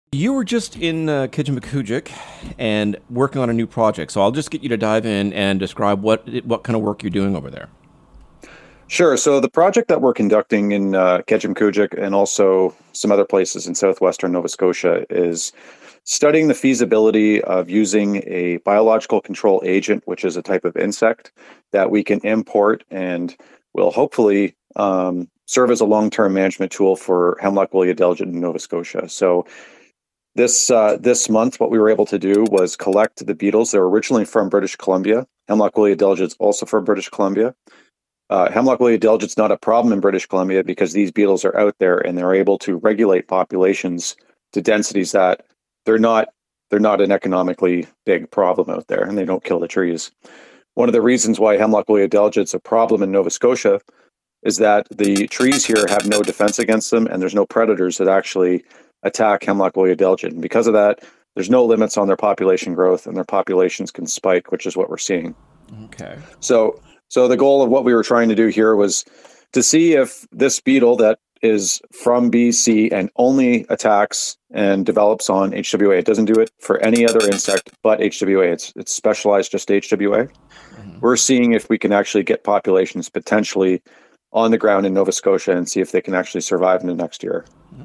You were just in Kejimkujik and working on a new project, so I'll just get you to dive in and describe what kind of work you're doing over there. Sure. So the project that we're conducting in Kejimkujik and also some other places in southwestern Nova Scotia is studying the feasibility of using a biological control agent, which is a type of insect that we can import and will hopefully serve as a long-term management tool for Hemlock woolly adelgid in Nova Scotia. So this month, what we were able to do was collect the beetles. They're originally from British Columbia. Hemlock woolly adelgid is also from British Columbia. Hemlock woolly adelgid is not a problem in British Columbia because these beetles are out there and they're able to regulate populations to densities that they're not they're not an economically big problem out there, and they don't kill the trees. One of the reasons why Hemlock woolly adelgid is a problem in Nova Scotia is that the trees here have no defense against them, and there's no predators that actually attack Hemlock woolly adelgid. And because of that, there's no limits on their population growth, and their populations can spike, which is what we're seeing. Okay. So the goal of what we were trying to do here was to see if this beetle that is from BC and only attacks and develops on HWA. It doesn't do it for any other insect but HWA. It's specialized just to HWA. We're seeing if we can actually get populations potentially on the ground in Nova Scotia and see if they can actually survive in the next year.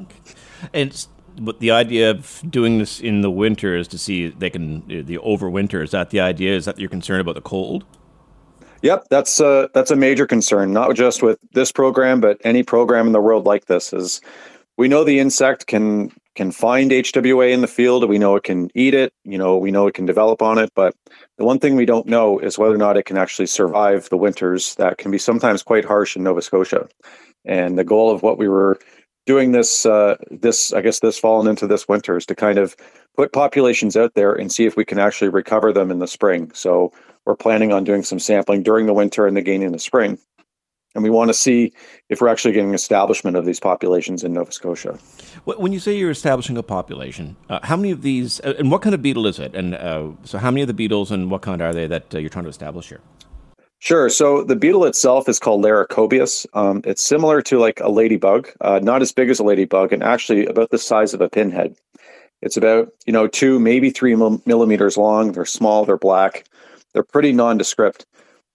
But the idea of doing this in the winter is to see if they can the overwinter. Is that the idea? Is that you're concerned about the cold? Yep, that's a major concern, not just with this program, but any program in the world like this. Is we know the insect can find HWA in the field. We know it can eat it. We know it can develop on it. But the one thing we don't know is whether or not it can actually survive the winters that can be sometimes quite harsh in Nova Scotia. And the goal of what we were doing this fall and into this winter is to kind of put populations out there and see if we can actually recover them in the spring. So we're planning on doing some sampling during the winter and again in the spring. And we want to see if we're actually getting establishment of these populations in Nova Scotia. When you say you're establishing a population, how many of these, and what kind of beetle is it? And so how many of the beetles and what kind are they that you're trying to establish here? Sure. So the beetle itself is called Laricobius. It's similar to like a ladybug, not as big as a ladybug, and actually about the size of a pinhead. It's about 2, maybe 3 millimeters long. They're small. They're black. They're pretty nondescript,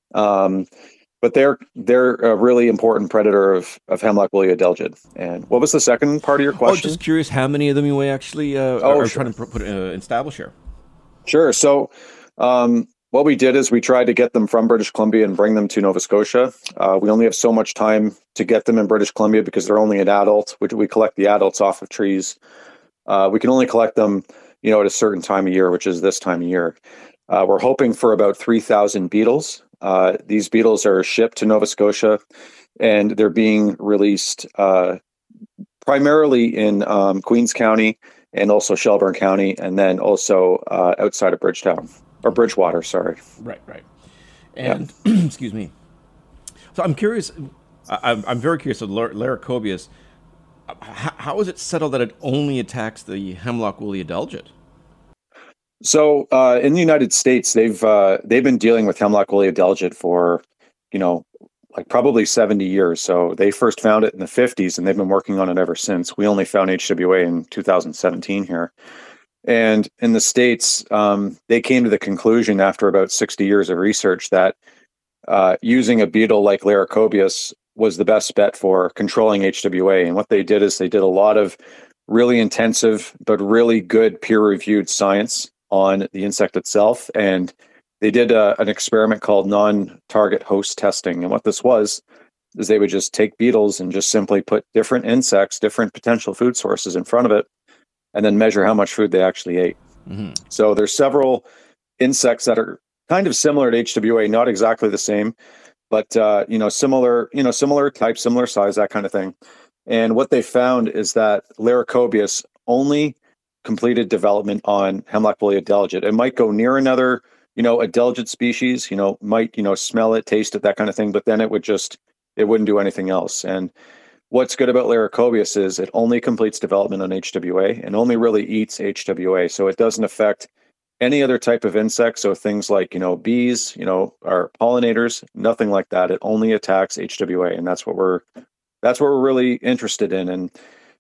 but they're a really important predator of Hemlock woolly adelgid. And what was the second part of your Oh, question? just curious, how many of them you actually are Sure. trying to establish here? Sure. So what we did is we tried to get them from British Columbia and bring them to Nova Scotia. We only have so much time to get them in British Columbia because they're only an adult. We collect the adults off of trees. We can only collect them, at a certain time of year, which is this time of year. We're hoping for about 3,000 beetles. These beetles are shipped to Nova Scotia, and they're being released primarily in Queens County and also Shelburne County, and then also outside of Bridgetown or Bridgewater. Sorry. Right. And excuse me. So I'm curious. I'm very curious. So Laricobius, how is it settled that it only attacks the Hemlock woolly adelgid? So in the United States, they've been dealing with Hemlock woolly adelgid for, like probably 70 years. So they first found it in the 50s, and they've been working on it ever since. We only found HWA in 2017 here. And in the States, they came to the conclusion after about 60 years of research that using a beetle like Laricobius was the best bet for controlling HWA. And what they did is they did a lot of really intensive but really good peer-reviewed science on the insect itself. And they did an experiment called non-target host testing. And what this was is they would just take beetles and just simply put different insects, different potential food sources in front of it, and then measure how much food they actually ate. Mm-hmm. So there's several insects that are kind of similar to HWA, not exactly the same, but similar type, similar size, that kind of thing. And what they found is that Laricobius only completed development on Hemlock woolly adelgid. It might go near another, adelgid species, might, smell it, taste it, that kind of thing, but then it wouldn't do anything else. And what's good about Laricobius is it only completes development on HWA and only really eats HWA. So it doesn't affect any other type of insect. So things like, bees, or pollinators, nothing like that. It only attacks HWA. And that's what we're really interested in. And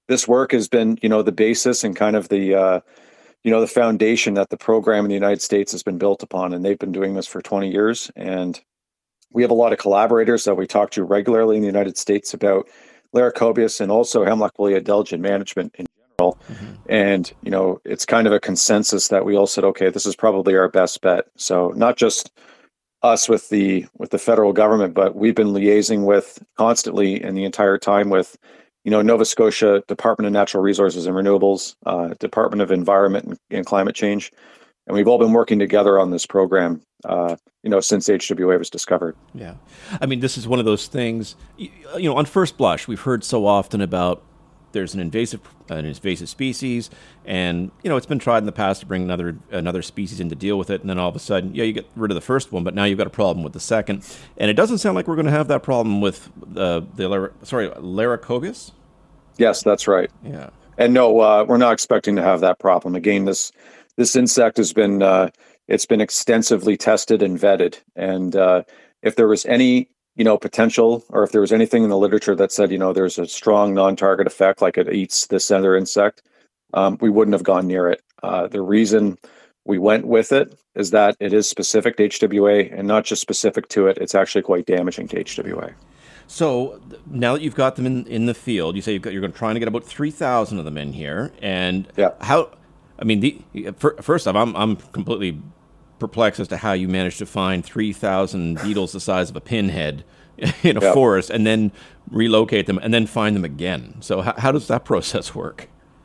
this work has been, the basis and kind of the foundation that the program in the United States has been built upon. And they've been doing this for 20 years. And we have a lot of collaborators that we talk to regularly in the United States about Laricobius and also hemlock woolly adelgid management in general. Mm-hmm. And, it's kind of a consensus that we all said, okay, this is probably our best bet. So not just us with the federal government, but we've been liaising with constantly and the entire time with, Nova Scotia Department of Natural Resources and Renewables, Department of Environment and Climate Change. And we've all been working together on this program, since HWA was discovered. Yeah. I mean, this is one of those things, on first blush, we've heard so often about there's an invasive species, and, it's been tried in the past to bring another species in to deal with it. And then all of a sudden, you get rid of the first one, but now you've got a problem with the second. And it doesn't sound like we're going to have that problem with Laricobius? Yes, that's right. Yeah. And no, we're not expecting to have that problem. Again, this insect has been it's been extensively tested and vetted. And if there was any potential, or if there was anything in the literature that said there's a strong non-target effect, like it eats this other insect, we wouldn't have gone near it. The reason we went with it is that it is specific to HWA, and not just specific to it, it's actually quite damaging to HWA. So now that you've got them in the field, you say you're trying to get about 3,000 of them in here, and how? I mean, first off, I'm completely perplexed as to how you managed to find 3,000 beetles the size of a pinhead in a forest, and then relocate them, and then find them again. So how does that process work?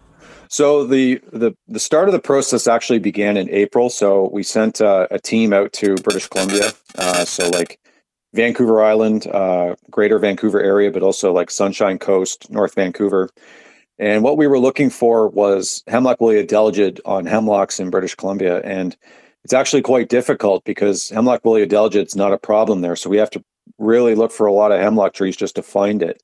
So the start of the process actually began in April. So we sent a team out to British Columbia. So like Vancouver Island, greater Vancouver area, but also like Sunshine Coast, North Vancouver. And what we were looking for was hemlock woolly adelgid on hemlocks in British Columbia. And it's actually quite difficult because hemlock woolly adelgid is not a problem there. So we have to really look for a lot of hemlock trees just to find it.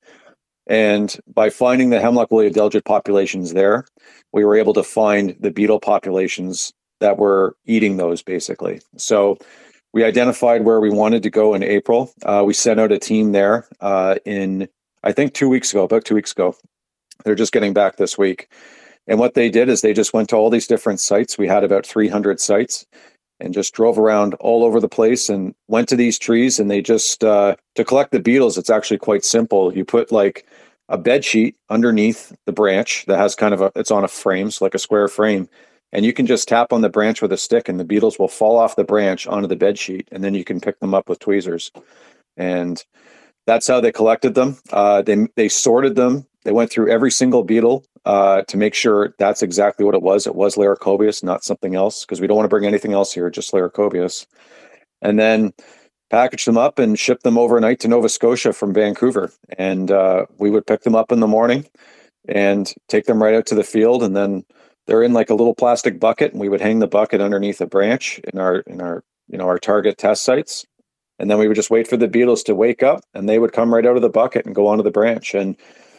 And by finding the hemlock woolly adelgid populations there, we were able to find the beetle populations that were eating those, basically. So we identified where we wanted to go in April. We sent out a team there in, I think, about 2 weeks ago. They're just getting back this week. And what they did is they just went to all these different sites. We had about 300 sites, and just drove around all over the place and went to these trees. And they just, to collect the beetles, it's actually quite simple. You put like a bed sheet underneath the branch that has it's on a frame, so like a square frame. And you can just tap on the branch with a stick, and the beetles will fall off the branch onto the bed sheet. And then you can pick them up with tweezers. And that's how they collected them. They sorted them. They went through every single beetle to make sure that's exactly what it was. It was Laricobius, not something else, because we don't want to bring anything else here, just Laricobius. And then package them up and ship them overnight to Nova Scotia from Vancouver. And we would pick them up in the morning and take them right out to the field. And then they're in like a little plastic bucket, and we would hang the bucket underneath a branch in our target test sites. And then we would just wait for the beetles to wake up, and they would come right out of the bucket and go onto the branch. And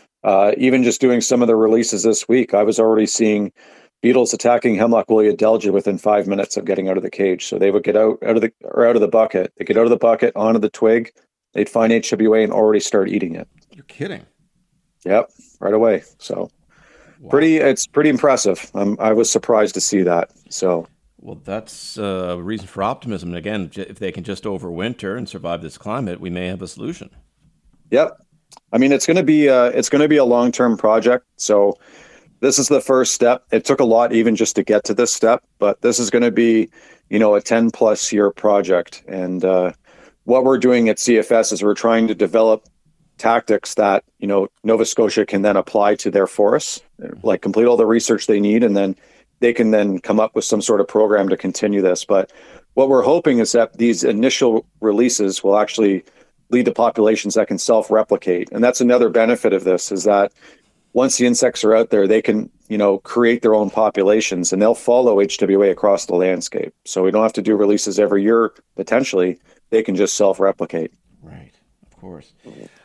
even just doing some of the releases this week, I was already seeing beetles attacking hemlock woolly adelgid within 5 minutes of getting out of the cage. So they would get out of the bucket. They get out of the bucket onto the twig. They'd find HWA and already start eating it. You're kidding? Yep, right away. So wow. It's pretty impressive. I was surprised to see that. So. Well, that's a reason for optimism. And again, if they can just overwinter and survive this climate, we may have a solution. Yep. I mean, it's going to be a long-term project. So this is the first step. It took a lot even just to get to this step, but this is going to be, a 10+ year project. And what we're doing at CFS is we're trying to develop tactics that, Nova Scotia can then apply to their forests, like complete all the research they need, and then they can then come up with some sort of program to continue this. But what we're hoping is that these initial releases will actually lead to populations that can self-replicate. And that's another benefit of this, is that once the insects are out there, they can, create their own populations, and they'll follow HWA across the landscape. So we don't have to do releases every year, potentially. They can just self-replicate. Right, of course.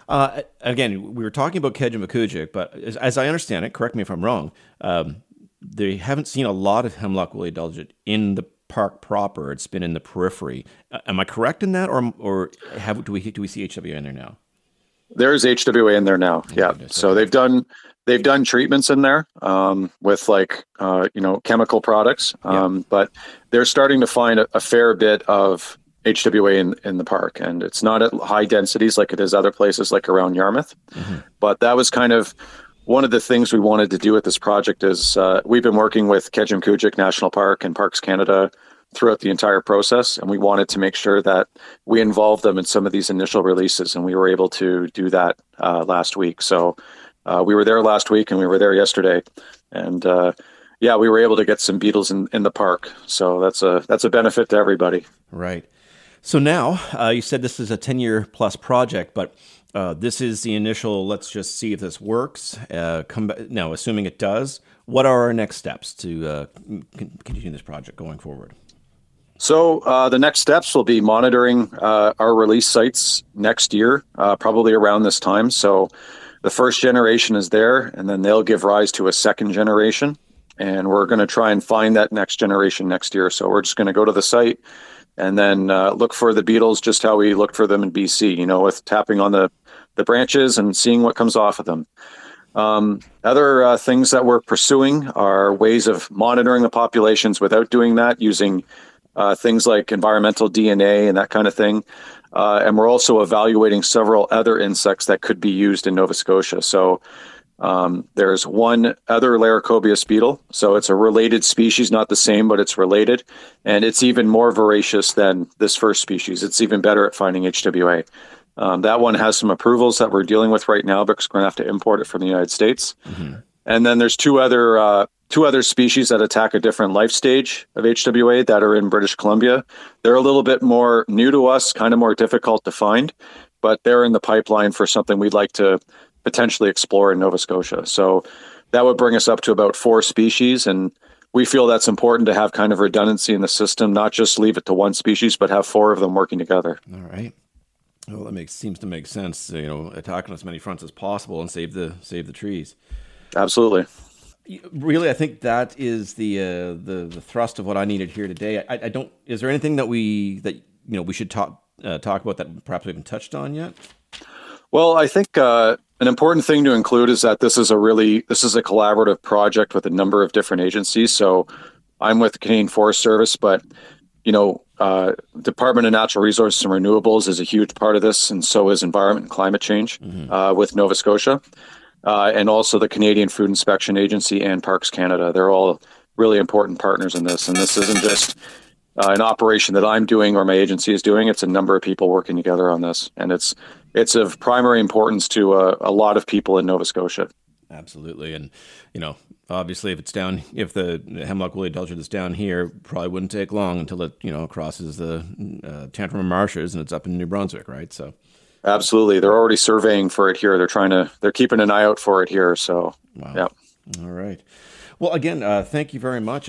Again, we were talking about Kejimkujik, but as I understand it, correct me if I'm wrong, they haven't seen a lot of hemlock woolly adelgid in the park proper. It's been in the periphery. Am I correct in that, or do we see HWA in there now? There's HWA in there now. Yeah. So they've done they've done treatments in there with chemical products, but they're starting to find a fair bit of HWA in the park, and it's not at high densities like it is other places like around Yarmouth. Mm-hmm. But that was kind of one of the things we wanted to do with this project is we've been working with Ketjum-Kuujik National Park and Parks Canada throughout the entire process, and we wanted to make sure that we involved them in some of these initial releases, and we were able to do that last week. So we were there last week, and we were there yesterday, and we were able to get some beetles in the park. So that's a benefit to everybody. Right. So now you said this is a 10-year plus project, but this is the initial. Let's just see if this works. Now, assuming it does, what are our next steps to continue this project going forward? So the next steps will be monitoring our release sites next year, probably around this time. So the first generation is there, and then they'll give rise to a second generation. And we're going to try and find that next generation next year. So we're just going to go to the site and then look for the beetles just how we looked for them in BC, with tapping on the branches and seeing what comes off of them. Other things that we're pursuing are ways of monitoring the populations without doing that, using things like environmental DNA and that kind of thing. And we're also evaluating several other insects that could be used in Nova Scotia. So there's one other Laricobius beetle. So it's a related species, not the same, but it's related. And it's even more voracious than this first species. It's even better at finding HWA. That one has some approvals that we're dealing with right now because we're going to have to import it from the United States. Mm-hmm. And then there's two other species that attack a different life stage of HWA that are in British Columbia. They're a little bit more new to us, kind of more difficult to find, but they're in the pipeline for something we'd like to potentially explore in Nova Scotia. So that would bring us up to about 4 species, and we feel that's important to have kind of redundancy in the system, not just leave it to one species, but have 4 of them working together. All right. Well, that seems to make sense. Attack on as many fronts as possible and save the trees. Absolutely. Really, I think that is the thrust of what I needed here today. I don't. Is there anything that we should talk about that perhaps we haven't touched on yet? Well, I think an important thing to include is that this is a collaborative project with a number of different agencies. So I'm with the Canadian Forest Service, but Department of Natural Resources and Renewables is a huge part of this, and so is Environment and Climate Change with Nova Scotia. And also the Canadian Food Inspection Agency and Parks Canada. They're all really important partners in this. And this isn't just an operation that I'm doing or my agency is doing. It's a number of people working together on this. And it's of primary importance to a lot of people in Nova Scotia. Absolutely. And, obviously if the hemlock woolly adelgid that's down here, probably wouldn't take long until it, crosses the Tantrum marshes and it's up in New Brunswick, right? So. Absolutely. They're already surveying for it here. They're keeping an eye out for it here. So, wow. Yeah. All right. Well, again, thank you very much